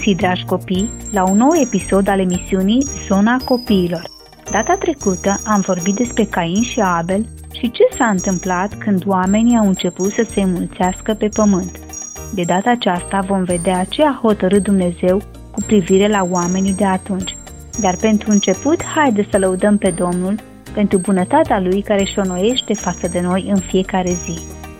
găsit, dragi copii, la un nou episod al emisiunii Zona Copiilor. Data trecută am vorbit despre Cain și Abel și ce s-a întâmplat când oamenii au început să se înmulțească pe pământ. De data aceasta vom vedea ce a hotărât Dumnezeu cu privire la oamenii de atunci. Dar pentru început, haide să lăudăm pe Domnul pentru bunătatea Lui care își onoiește față de noi în fiecare zi.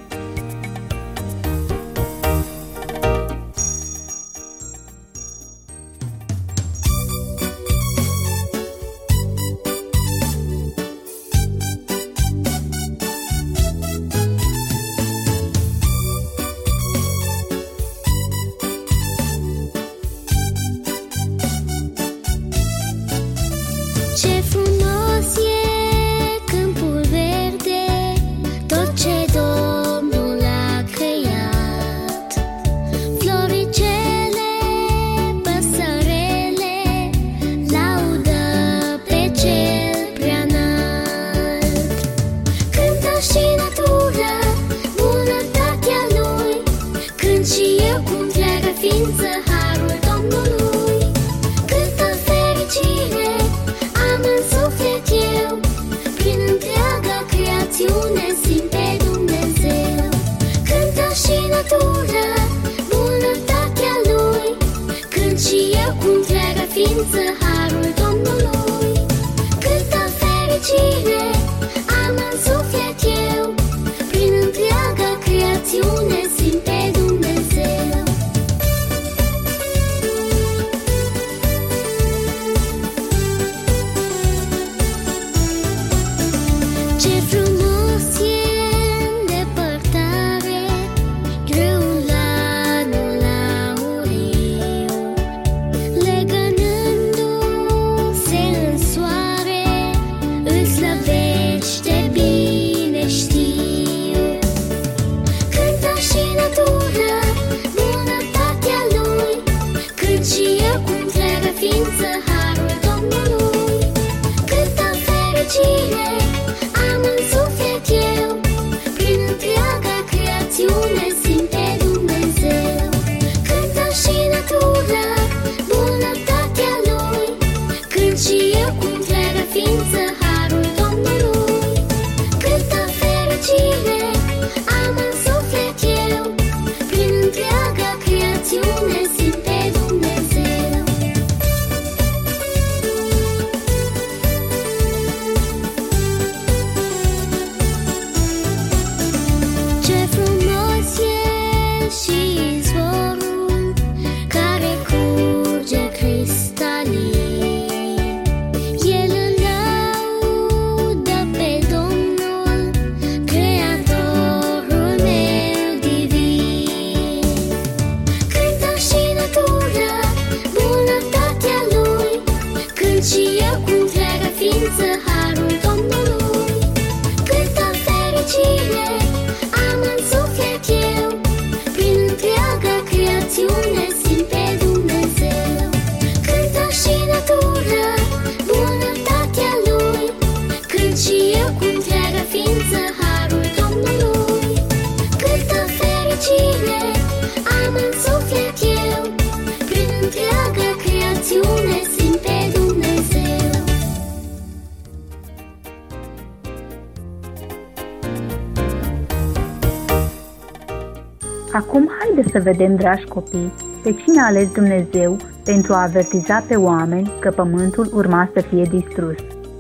Acum haide să vedem, dragi copii, pe cine a ales Dumnezeu pentru a avertiza pe oameni că pământul urma să fie distrus.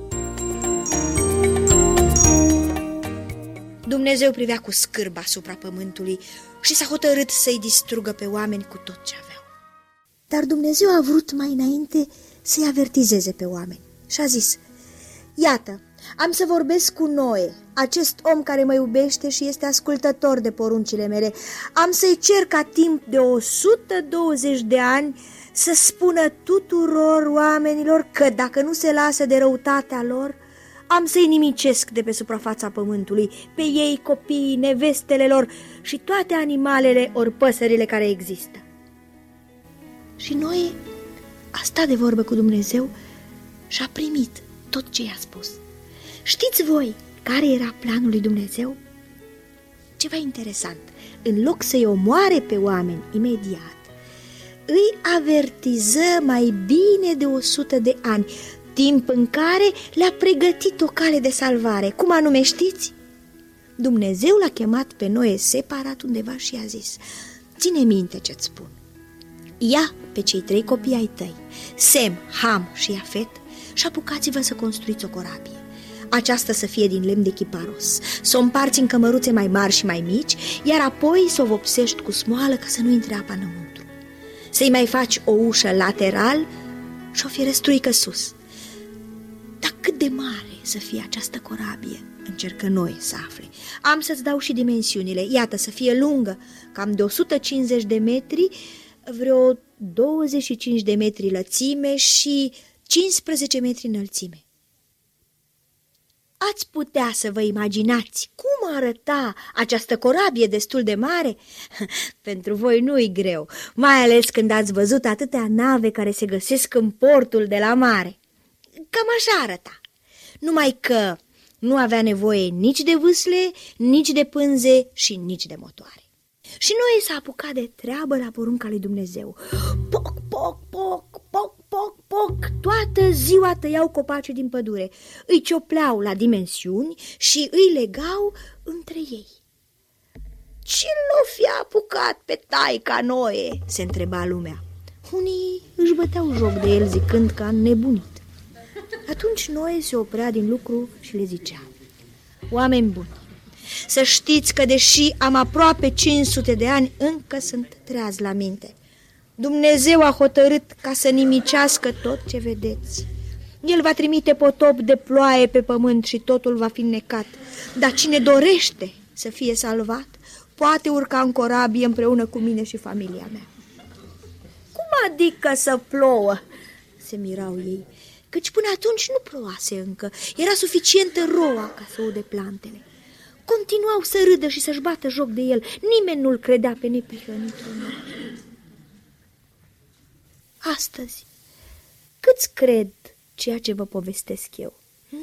Dumnezeu privea cu scârbă asupra pământului și s-a hotărât să-i distrugă pe oameni cu tot ce aveau. Dar Dumnezeu a vrut mai înainte să-i avertizeze pe oameni și a zis: iată, am să vorbesc cu Noe, acest om care mă iubește și este ascultător de poruncile mele. Am să-i cer ca timp de 120 de ani să spună tuturor oamenilor că dacă nu se lasă de răutatea lor, am să-i nimicesc de pe suprafața pământului, pe ei, copiii, nevestele lor și toate animalele ori păsările care există. Și Noe a stat de vorbă cu Dumnezeu și a primit tot ce i-a spus. Știți voi care era planul lui Dumnezeu? Ceva interesant, în loc să-i omoare pe oameni imediat, îi avertiză mai bine de 100 de ani, timp în care le-a pregătit o cale de salvare. Cum anume știți? Dumnezeu l-a chemat pe Noe separat undeva și i-a zis: ține minte ce-ți spun. Ia pe cei 3 copii ai tăi, Sem, Ham și Iafet, și apucați-vă să construiți o corabie. Aceasta să fie din lemn de chiparos, să o împarți în cămăruțe mai mari și mai mici, iar apoi să o vopsești cu smoală ca să nu intre apa înăuntru. Să-i mai faci o ușă lateral și o firăstruică sus. Dar cât de mare să fie această corabie? Încercă Noe să afle. Am să-ți dau și dimensiunile. Iată, să fie lungă, cam de 150 de metri, vreo 25 de metri lățime și 15 metri înălțime. Ați putea să vă imaginați cum arăta această corabie destul de mare? Pentru voi nu-i greu, mai ales când ați văzut atâtea nave care se găsesc în portul de la mare. Cam așa arăta, numai că nu avea nevoie nici de vâsle, nici de pânze și nici de motoare. Și Noe s-a apucat de treabă la porunca lui Dumnezeu. Poc, poc, poc, poc, poc, poc, toată ziua tăiau copaci din pădure, îi ciopleau la dimensiuni și îi legau între ei. Ce l-o fi apucat pe taica Noe? Se întreba lumea. Unii își băteau joc de el zicând că a nebunit. Atunci Noe se oprea din lucru și le zicea: oameni buni, să știți că deși am aproape 500 de ani, încă sunt treaz la minte. Dumnezeu a hotărât ca să nimicească tot ce vedeți. El va trimite potop de ploaie pe pământ și totul va fi înnecat. Dar cine dorește să fie salvat, poate urca în corabie împreună cu mine și familia mea. Cum adică să plouă? Se mirau ei, căci până atunci nu plouase încă. Era suficientă roa ca să ude plantele. Continuau să râdă și să-și bată joc de el. Nimeni nu-l credea pe neprihănitul meu. Astăzi, câți cred ceea ce vă povestesc eu?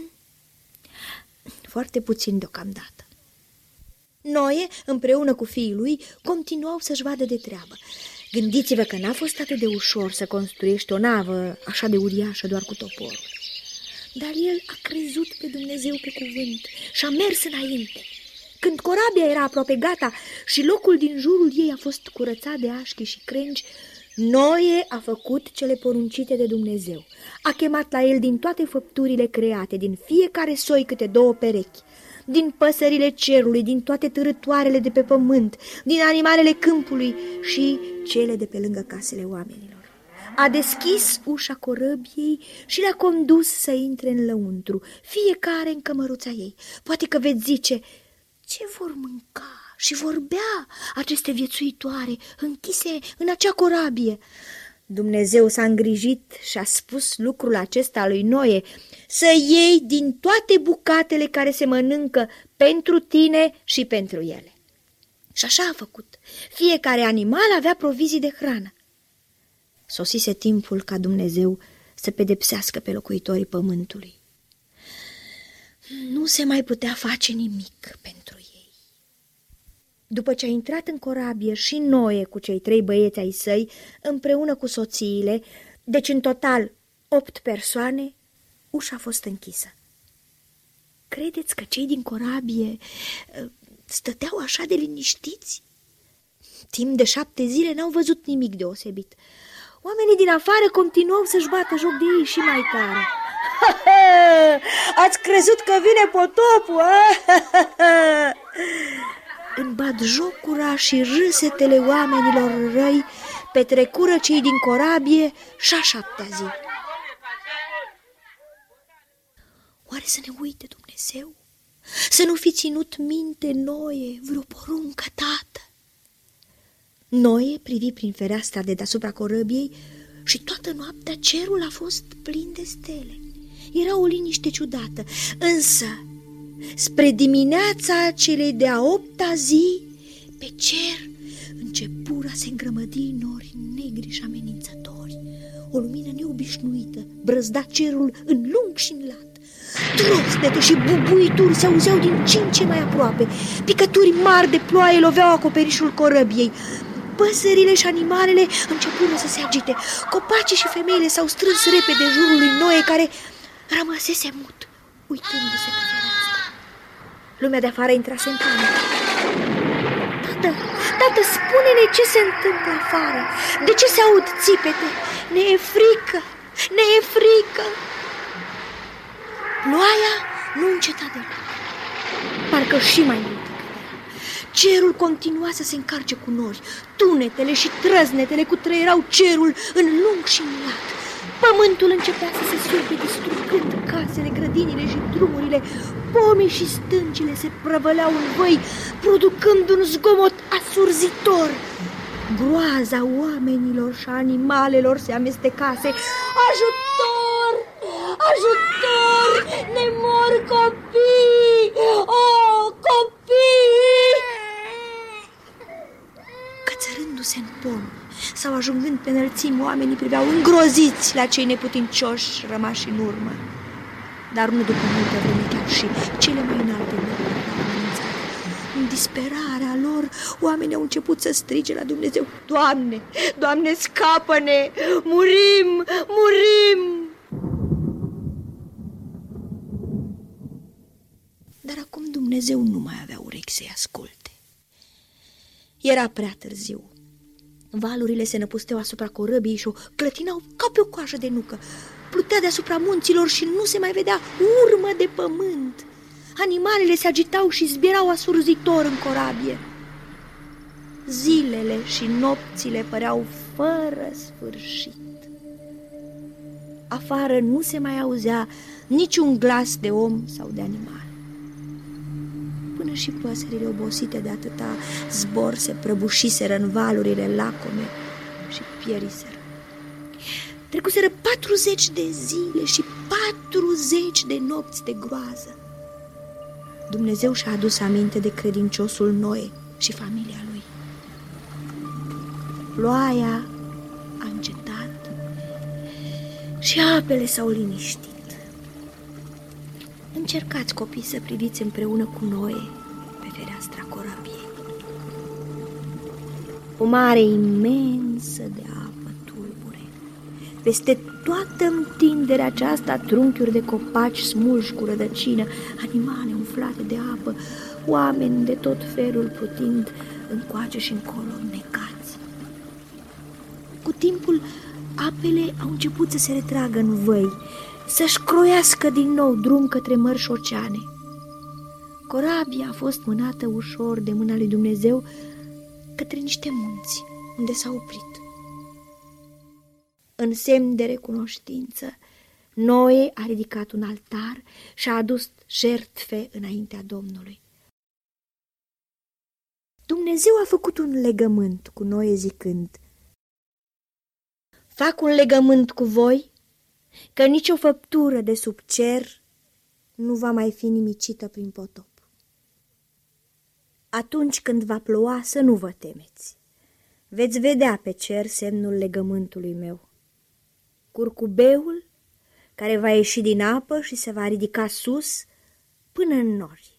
Foarte puțin deocamdată. Noe, împreună cu fiii lui, continuau să-și vadă de treabă. Gândiți-vă că n-a fost atât de ușor să construiești o navă așa de uriașă doar cu toporul. Dar el a crezut pe Dumnezeu pe cuvânt și a mers înainte. Când corabia era aproape gata și locul din jurul ei a fost curățat de așchi și crengi, Noe a făcut cele poruncite de Dumnezeu. A chemat la el din toate făpturile create, din fiecare soi câte 2 perechi, din păsările cerului, din toate târătoarele de pe pământ, din animalele câmpului și cele de pe lângă casele oamenilor. A deschis ușa corăbiei și le-a condus să intre în lăuntru, fiecare în cămăruța ei. Poate că veți zice: ce vor mânca și vor bea aceste viețuitoare închise în acea corabie? Dumnezeu s-a îngrijit și a spus lucrul acesta lui Noe: să iei din toate bucatele care se mănâncă pentru tine și pentru ele. Și așa a făcut. Fiecare animal avea provizii de hrană. Sosise timpul ca Dumnezeu să pedepsească pe locuitorii pământului. Nu se mai putea face nimic pentru ei. După ce a intrat în corabie și Noe cu cei 3 băieți ai săi, împreună cu soțiile, deci în total 8 persoane, ușa a fost închisă. Credeți că cei din corabie stăteau așa de liniștiți? Timp de 7 zile n-au văzut nimic deosebit. Oamenii din afară continuau să-și bată joc de ei și mai tare. Ați crezut că vine potopul, În batjocura și râsetele oamenilor răi petrecură cei din corabie și a 7-a zi. Oare să ne uite Dumnezeu? Să nu fi ținut minte Noe vreo poruncă, tată? Noe privi prin fereastra de deasupra corăbiei și toată noaptea cerul a fost plin de stele. Era o liniște ciudată, însă spre dimineața celei de-a 8-a zi, pe cer începură a se îngrămădi nori negri și amenințători. O lumină neobișnuită brăzda cerul în lung și în lat. Trosnete și bubuituri se auzeau din ce în ce mai aproape. Picături mari de ploaie loveau acoperișul corăbiei. Păsările și animalele începură să se agite. Copacii și femeile s-au strâns repede în jurul lui Noe, care rămăsese mut, uitându-se pe fereastră. Lumea de afară intrase în panică. Tată, spune-ne ce se întâmplă afară. De ce se aud țipete? Ne e frică, ne e frică. Ploaia nu înceta deloc, parcă și mai mult. Cerul continua să se încarce cu nori. Tunetele și trăznetele cutreierau cerul în lung și înlat. Pământul începea să se surpe, distrugând casele, grădinile și drumurile. Pomii și stâncile se prăvăleau în văi, producând un zgomot asurzitor. Groaza oamenilor și animalelor se amestecase. Ajutor! Ajutor! Ne mor copii! Oh, copii! Cățărându-se în pom sau ajungând pe înălțimi, oamenii priveau îngroziți la cei neputincioși rămași în urmă. Dar nu după multă vreme, chiar și cele mai înalte locuri au amenințat. În disperarea lor, oamenii au început să strige la Dumnezeu: Doamne, Doamne, scapă-ne! Murim! Murim! Dar acum Dumnezeu nu mai avea urechi să-i asculte. Era prea târziu. Valurile se năpusteau asupra corăbiei și o clătinau ca pe o coajă de nucă. Plutea deasupra munților și nu se mai vedea urmă de pământ. Animalele se agitau și zbierau asurzitor în corabie. Zilele și nopțile păreau fără sfârșit. Afară nu se mai auzea niciun glas de om sau de animal. Până și păsările obosite de atâta zbor se prăbușiseră în valurile lacome și pieriseră. Trecuseră 40 de zile și 40 de nopți de groază. Dumnezeu și-a adus aminte de credinciosul Noe și familia lui. Ploaia a încetat și apele s-au liniștit. Încercați, copii, să priviți împreună cu Noe pe fereastra corabiei. O mare imensă de apă tulbure. Peste toată întinderea aceasta, trunchiuri de copaci smulși cu rădăcină, animale umflate de apă, oameni de tot felul plutind încoace și încolo, necați. Cu timpul, apele au început să se retragă în văi, să-și croiască din nou drum către mări și oceane. Corabia a fost mânată ușor de mâna lui Dumnezeu către niște munți, unde s-a oprit. În semn de recunoștință, Noe a ridicat un altar și a adus jertfe înaintea Domnului. Dumnezeu a făcut un legământ cu Noe zicând: Fac un legământ cu voi, că nicio făptură de sub cer nu va mai fi nimicită prin potop. Atunci când va ploua, să nu vă temeți. Veți vedea pe cer semnul legământului meu. Curcubeul care va ieși din apă și se va ridica sus până în nori.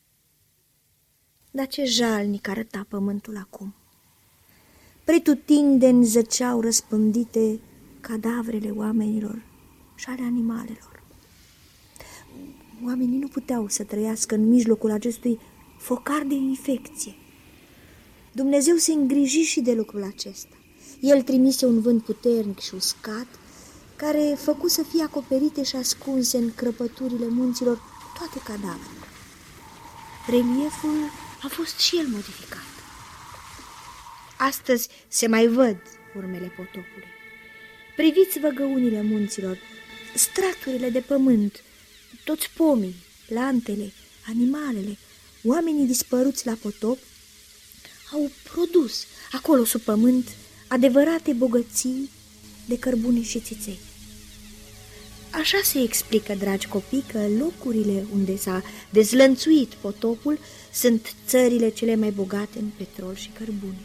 Dar ce jalnic arăta pământul acum. Pretutindeni zăceau răspândite cadavrele oamenilor și ale animalelor. Oamenii nu puteau să trăiască în mijlocul acestui focar de infecție. Dumnezeu se îngriji și de lucrul acesta. El trimise un vânt puternic și uscat, care făcu să fie acoperite și ascunse în crăpăturile munților toate cadavrele. Relieful a fost și el modificat. Astăzi se mai văd urmele potopului. Priviți văgăunile munților, straturile de pământ, toți pomii, plantele, animalele, oamenii dispăruți la potop au produs acolo sub pământ adevărate bogății de cărbune și țiței. Așa se explică, dragi copii, că locurile unde s-a dezlănțuit potopul sunt țările cele mai bogate în petrol și cărbune.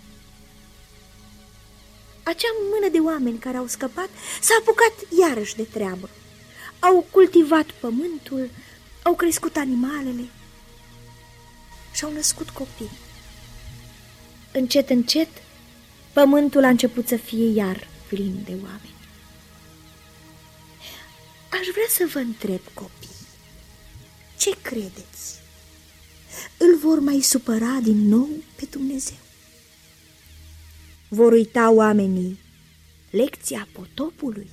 Acea mână de oameni care au scăpat s-a apucat iarăși de treabă. Au cultivat pământul, au crescut animalele și au născut copii. Încet, încet, Pământul a început să fie iar plin de oameni. Aș vrea să vă întreb, copii, ce credeți? Îl vor mai supăra din nou pe Dumnezeu? Vor uita oamenii lecția potopului?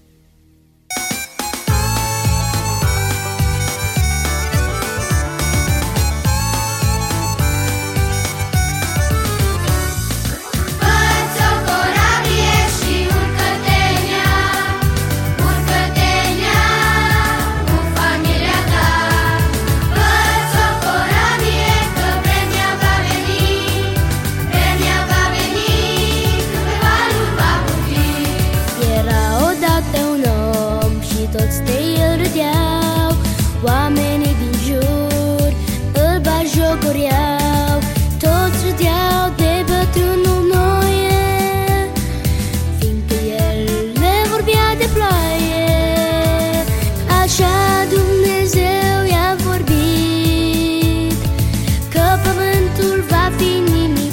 Oamenii din jur îl batjocoreau, toți râdeau de bătrânul Noe, fiindcă el le vorbea de ploaie. Așa Dumnezeu i-a vorbit că pământul va fi nimicit.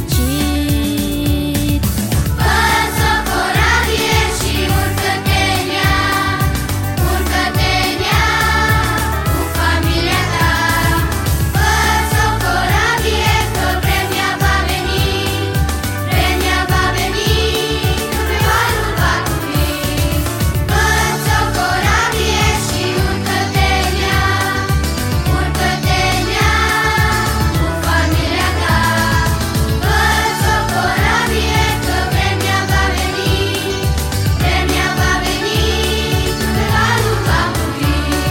Fă-ți o corabie și urcă-te în ea, urcă-te în ea cu familia ta. Fă-ți o corabie că vremea va veni, vremea va veni, când valul va cupi. Fă-ți o corabie și urcă-te în ea, urcă-te în ea cu familia ta. Fă-ți o corabie că vremea va veni, vremea va veni, când valul va cupi.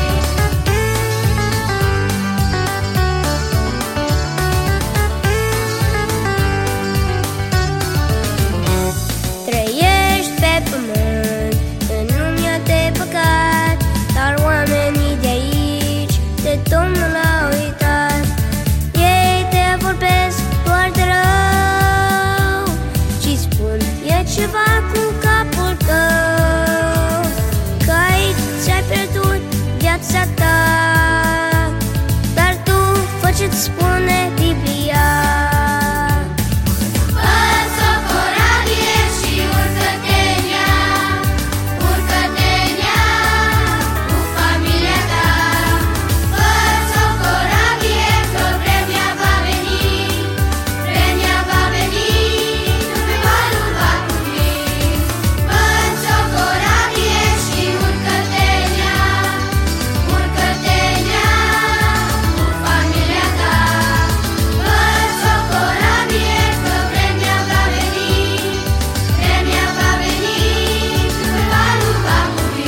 Trăiești pe pământ, în lumea de păcat, dar oamenii de aici de Domnul au uitat. Ei te vorbesc doar de rău și spun e ceva cu capul tău, că aici ți-ai pierdut viața ta, dar tu fă ce-ți spune Biblia. Fă-ți o corabie și urcă-te în ea, urcă-te în ea cu familia ta. Fă-ți o corabie că vremea va veni, vremea va veni, când valul va cupi. Fă-ți o corabie și urcă-te în ea, urcă-te în ea cu familia ta. Fă-ți o corabie că vremea va veni, vremea va veni, când valul va cupi.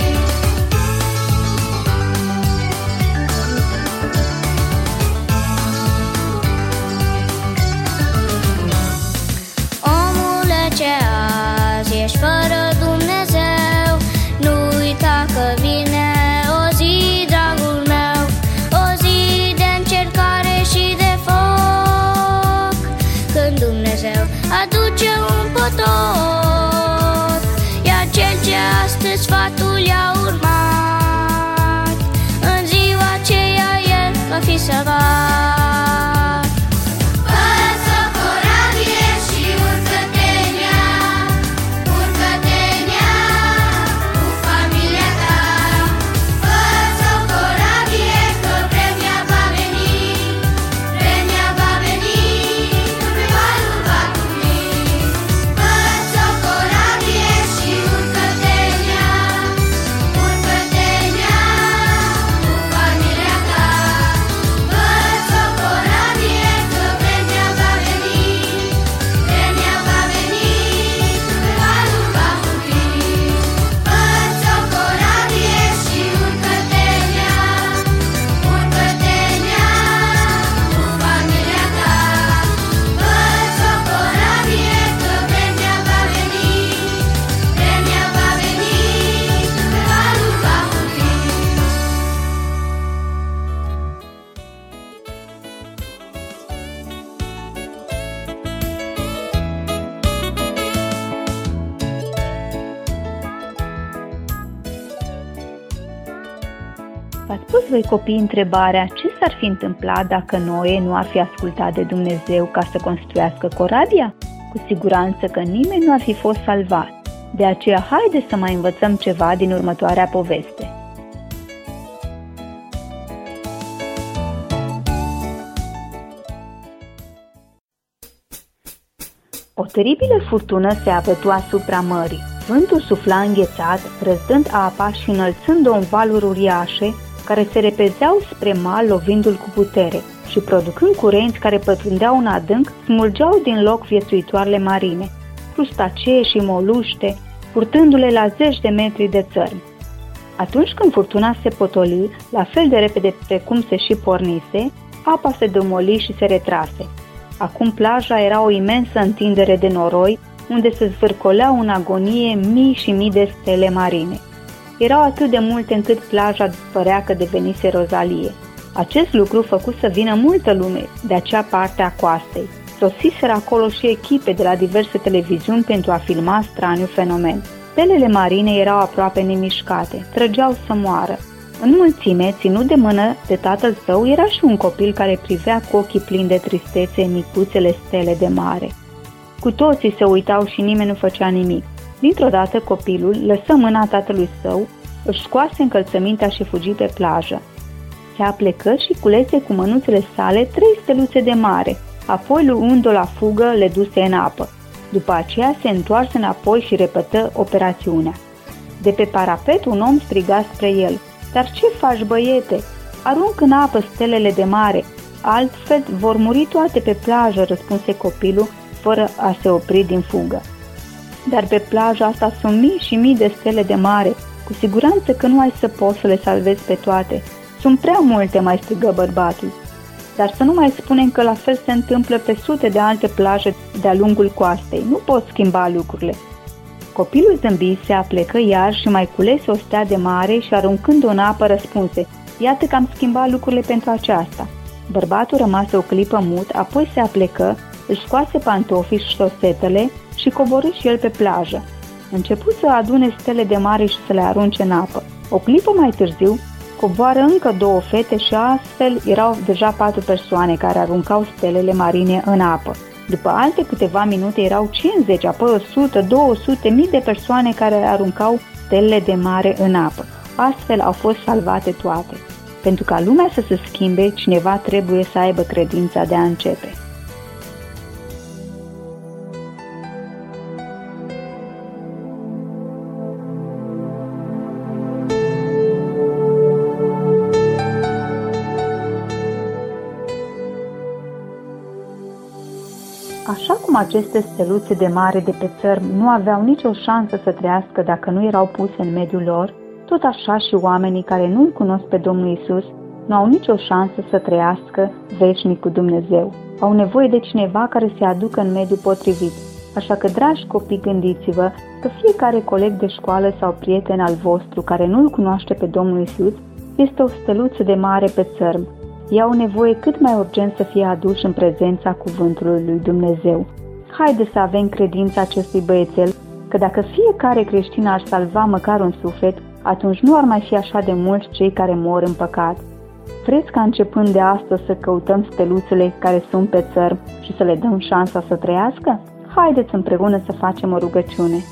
Omule, ce azi ești fără Dumnezeu, nu uita că vine o zi, dragul meu, o zi de încercare și de foc, când Dumnezeu aduce un potop, iar cel ce astăzi sfatul i-a urmat, în ziua aceea el va fi salvat. Fă-ți o corabie și urcă-te în ea, urcă-te în ea cu familia ta. Fă-ți o corabie că vremea va veni, vremea va veni, când valul va cupi. Fă-ți o corabie și urcă-te în ea, urcă-te în ea cu familia ta. Fă-ți o corabie că vremea va veni, vremea va veni, când valul va cupi. Fă-ți o corabie și urcă-te în ea, urcă-te în ea cu familia ta. Fă-ți o corabie că vremea va veni, vremea va veni, când valul va cupi. V-ați pus voi copii întrebarea ce s-ar fi întâmplat dacă Noe nu ar fi ascultat de Dumnezeu ca să construiască corabia? Cu siguranță că nimeni nu ar fi fost salvat. De aceea, haideți să mai învățăm ceva din următoarea poveste. O teribilă furtună se abătu asupra mării. Vântul sufla înghețat, răzdând apa și înălțând-o în valuri uriașe, care se repezeau spre mal lovindu-l cu putere și producând curenți care pătrundeau în adânc, smulgeau din loc viețuitoarele marine, crustacee și moluște, purtându-le la 10 de metri de țărm. Atunci când furtuna se potoli, la fel de repede precum se și pornise, apa se domoli și se retrase. Acum plaja era o imensă întindere de noroi, unde se zvârcoleau în agonie mii și mii de stele marine. Erau atât de multe încât plaja părea că devenise rozalie. Acest lucru făcu să vină multă lume de acea parte a coastei. Sosiseră acolo și echipe de la diverse televiziuni pentru a filma straniul fenomen. Stelele marine erau aproape nemișcate, trăgeau să moară. În mulțime, ținut de mână de tatăl său, era și un copil care privea cu ochii plini de tristețe micuțele stele de mare. Cu toții se uitau și nimeni nu făcea nimic. Dintr-o dată copilul lăsă mâna tatălui său, își scoase încălțămintea și fugi pe plajă. Se aplecă și culese cu mânuțele sale 3 steluțe de mare, apoi luând-o la fugă le duse în apă. După aceea se întoarse înapoi și repetă operațiunea. De pe parapet un om striga spre el: „Dar ce faci, băiete? Arunc în apă stelele de mare, altfel vor muri toate pe plajă”, răspunse copilul, fără a se opri din fugă. „Dar pe plaja asta sunt mii și mii de stele de mare, cu siguranță că nu ai să poți să le salvezi pe toate. Sunt prea multe”, mai strigă bărbatul. „Dar să nu mai spunem că la fel se întâmplă pe sute de alte plaje de-a lungul coastei. Nu pot schimba lucrurile.” Copilul zâmbi, se aplecă iar și mai culese o stea de mare și aruncând-o în apă răspunse: „Iată că am schimbat lucrurile pentru aceasta.” Bărbatul rămase o clipă mut, apoi se aplecă, își scoase pantofii și șosetele și coborî și el pe plajă. Începu să adune stele de mare și să le arunce în apă. O clipă mai târziu, coboară încă 2 fete și astfel erau deja 4 persoane care aruncau stelele marine în apă. După alte câteva minute erau 50, apoi 100, 200, mii de persoane care aruncau stelele de mare în apă. Astfel au fost salvate toate. Pentru ca lumea să se schimbe, cineva trebuie să aibă credința de a începe. Așa cum aceste steluțe de mare de pe țărm nu aveau nicio șansă să trăiască dacă nu erau puse în mediul lor, tot așa și oamenii care nu-L cunosc pe Domnul Iisus nu au nicio șansă să trăiască veșnic cu Dumnezeu. Au nevoie de cineva care să-i aducă în mediul potrivit. Așa că, dragi copii, gândiți-vă că fiecare coleg de școală sau prieten al vostru care nu-L cunoaște pe Domnul Iisus este o steluță de mare pe țărm. Ei au nevoie cât mai urgent să fie aduși în prezența cuvântului lui Dumnezeu. Haideți să avem credința acestui băiețel că dacă fiecare creștin ar salva măcar un suflet, atunci nu ar mai fi așa de mulți cei care mor în păcat. Vreți ca începând de astăzi să căutăm steluțele care sunt pe țărm și să le dăm șansa să trăiască? Haideți împreună să facem o rugăciune.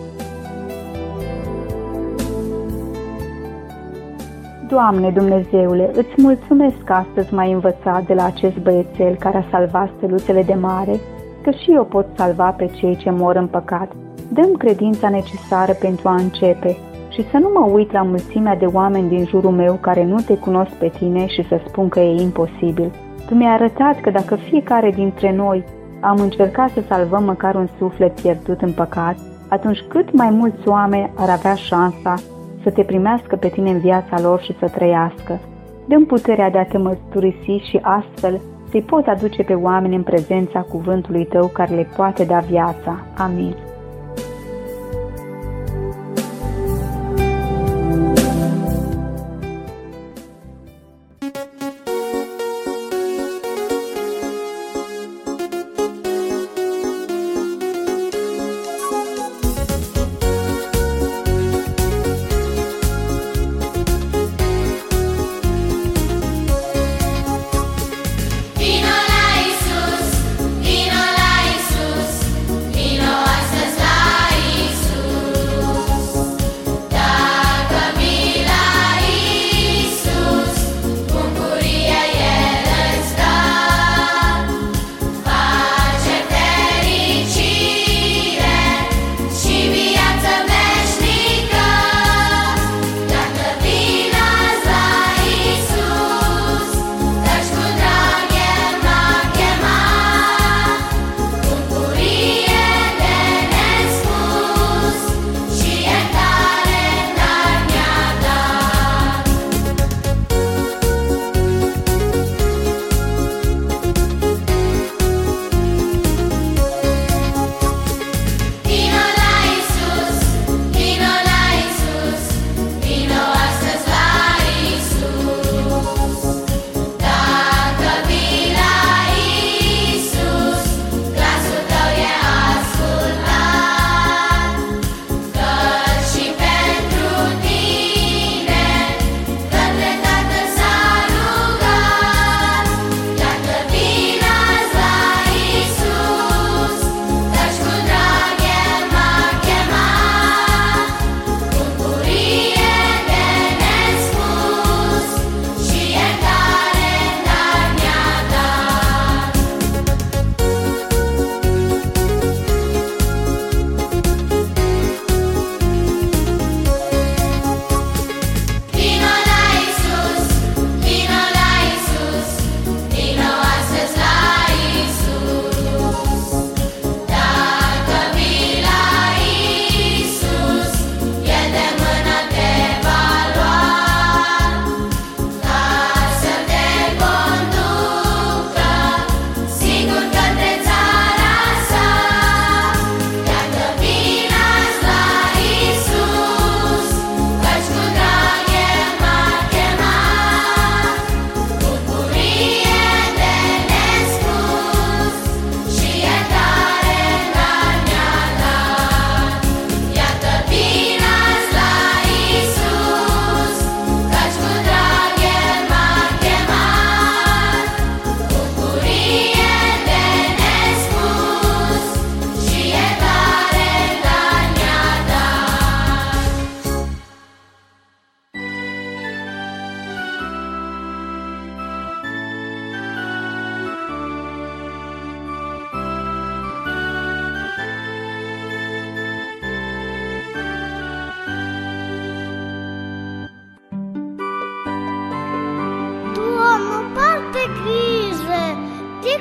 Doamne Dumnezeule, îți mulțumesc că astăzi m-ai învățat de la acest băiețel care a salvat steluțele de mare, că și eu pot salva pe cei ce mor în păcat. Dă-mi credința necesară pentru a începe și să nu mă uit la mulțimea de oameni din jurul meu care nu te cunosc pe tine și să spun că e imposibil. Tu mi-ai arătat că dacă fiecare dintre noi am încercat să salvăm măcar un suflet pierdut în păcat, atunci cât mai mulți oameni ar avea șansa să te primească pe tine în viața lor și să trăiască. Dă-mi puterea de a te mărturisi și astfel să-i pot aduce pe oameni în prezența cuvântului tău care le poate da viața. Amin. Vino la Isus,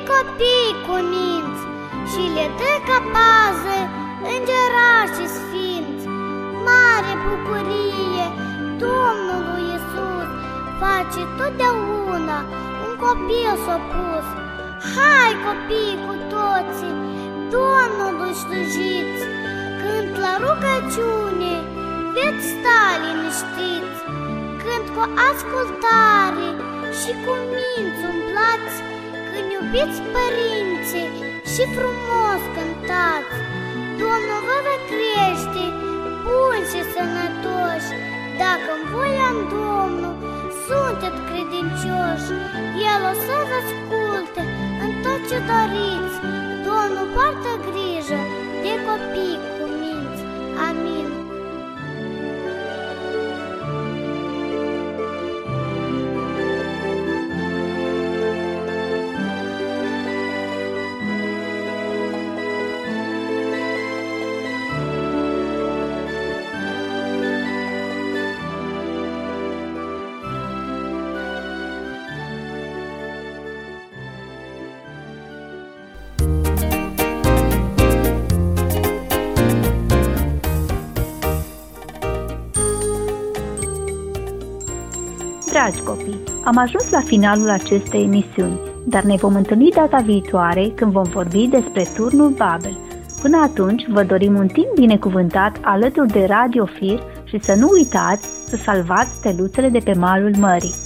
copii cu minți și le dă ca pază îngerași și sfinți. Mare bucurie Domnului Iisus face totdeauna un copil s-a pus. Hai copii cu toții, Domnului slujiți, când la rugăciune veți sta liniștiți, când cu ascultare și cu minți umblați, când iubiți părinții și frumos cântați. Domnul vă va crește buni și sănătoși, dacă în voia în Domnul sunteți credincioși. El o să vă asculte în tot ce doriți. Domnul poartă grijă de copii cu minți. Amin. Dragi copii, am ajuns la finalul acestei emisiuni, dar ne vom întâlni data viitoare când vom vorbi despre turnul Babel. Până atunci, vă dorim un timp binecuvântat alături de Radio Fir și să nu uitați să salvați steluțele de pe malul mării.